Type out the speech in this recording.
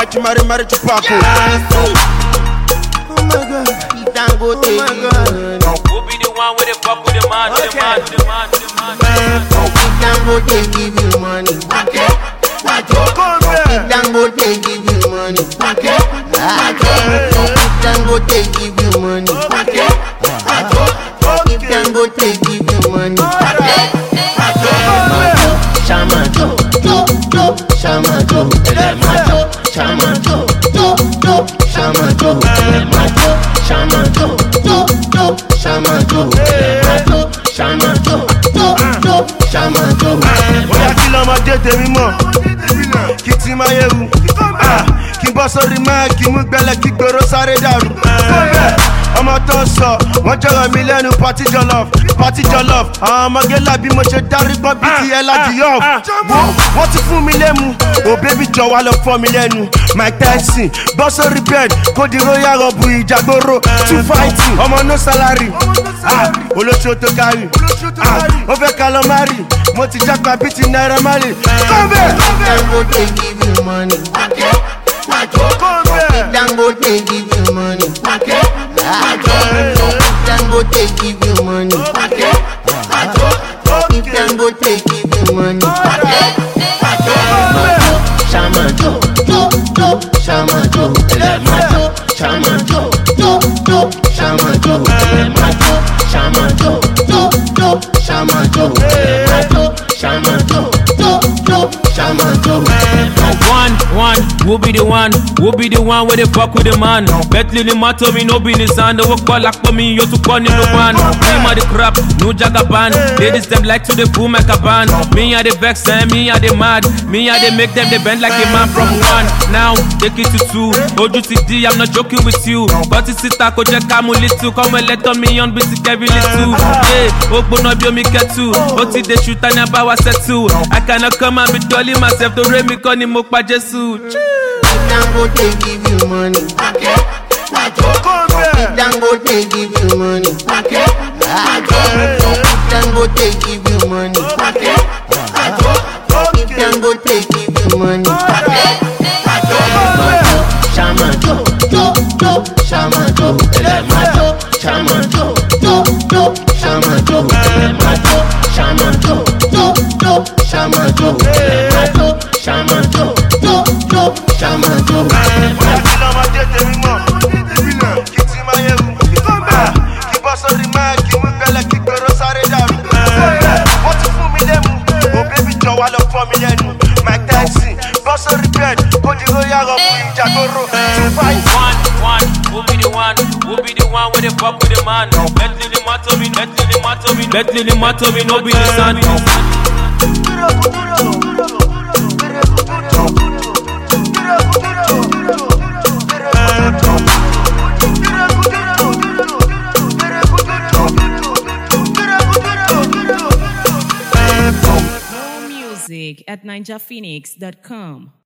Machi Mari Chupaco. Oh my God, Dangote, oh my God. Who be the one with the fuck with the man, with the man, with the man, with the man? Dangote give you money. Dangote give you money. Dangote give you money. Dangote give you money. Shamajo, Shamajo, Shamajo, Shamajo, Shamajo, Shamajo, Shamajo, Shamajo. Oya kí lọ́mọdé tèmi mọ̀, kí tí máa yẹ̀wù, kí bọ́ sórí máa kí mú gbẹ́lẹ̀ kí gbòòrò sáré dàrú. Ọmọ tó ń sọ, wọ́n jọ̀rọ̀ mi lẹ́nu party jollof. Àwọn ọmọge làbí mo ṣe darí gbọ́n bí ti ẹ̀ láti yọ̀. Wọ́n ti fún mi lẹ́mu, ò bébí jọ wá lọ fọ́ mi lẹ́nu. Mike Tyson, bọ́ sórí bed, kó di royal rọ̀bù ìjàgbóró. Two fighting, ọmọ no salary. Olóṣù tó kárí, ó fẹ́ ká lọ má rí. Mo ti jápa bí ti Naira Marley. Dangote give you money. Dangote give you money. Dangote give you money. Dangote give you money. Shamajo, Shamajo, Shamajo, Shamajo, Shamajo, Shamajo, Shamajo. One, who be the one with the fuck with the man? Bentley ni matter me no business and the work call like for me, you to call in the one. Me ma the crap, no jagaban. Ladies them like to the boom like a band. Me a the vex and me a the mad. Me a the make them the bend like a man from one. Now take it to two. OGTD, I'm not joking with you. But it's a ko je kamu little. Come and let on me on busy Kevin little. Yeah, Ogbo no bio me get too. Oti de shoot and about set too. I cannot come and be dolly myself to remi koni mo pa Jesus. Dangote give you money. Dangote give you money. Dangote give you money. Dangote give you money. Shamajo, Shamajo, Shamajo, Shamajo, Shamajo, Shamajo, Shamajo, Shamajo, Shamajo. Oya kí lọ́mọdé tèmi mọ̀, kí tí máa yẹ̀wù, kí bọ́ sórí máa kí mú gbẹ́lẹ̀ kí gbòòrò sáré dàrú. Wọ́n ti fún mi lẹ́mu, ò bébí jọ wá lọ fọ́ mi lẹ́nu. Mike Tyson, bọ́ sórí bed, kó di royal rọ̀bù ìjàgbóró. Two fighting. One, who be the one with the fuck with the man? Bentley ni matter me, no be the sun. More music at ninjaphoenix.com.